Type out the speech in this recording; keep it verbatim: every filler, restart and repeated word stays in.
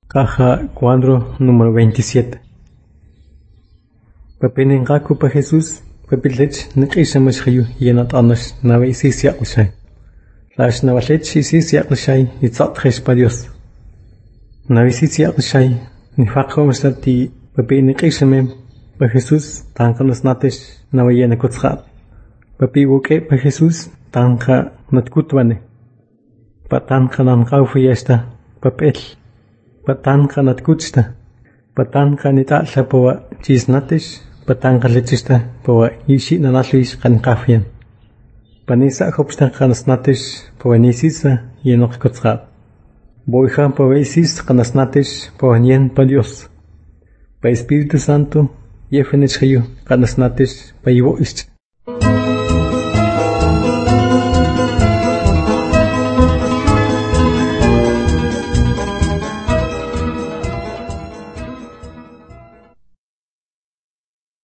Caja cuadro número veintisiete. Papinin Gaku pa Jesús, Papilech, Nikishamish Hayu, Yenat Anash, Nave Isis Yakushay. Lash Navalech Isis Yakushay, Itzat Hesh pa Dios. Nave Isis Yakushay, Nifako Mastati, Papi Nikishamim, pa Jesús, Tanka los Natish, Nave Yenakutzat. Papi Wuke pa Jesús, Tanka Natkutwane. Patanka Nankau Fiesta, Papel. Patanka Natkutsta. Patanka Nitatla Poa Chisnatish, Patanka Lechista Poa Yishi Nanatlish Kankafian. Panisa Hopsta Kanasnatish Poa Nisisa Yenok Kotzat. Boiha Poa Isis Kanasnatish Poa Nien Pa Dios. Pa Espíritu Santo, Yefenich Hayu Kanasnatish Pa Yivo Isch.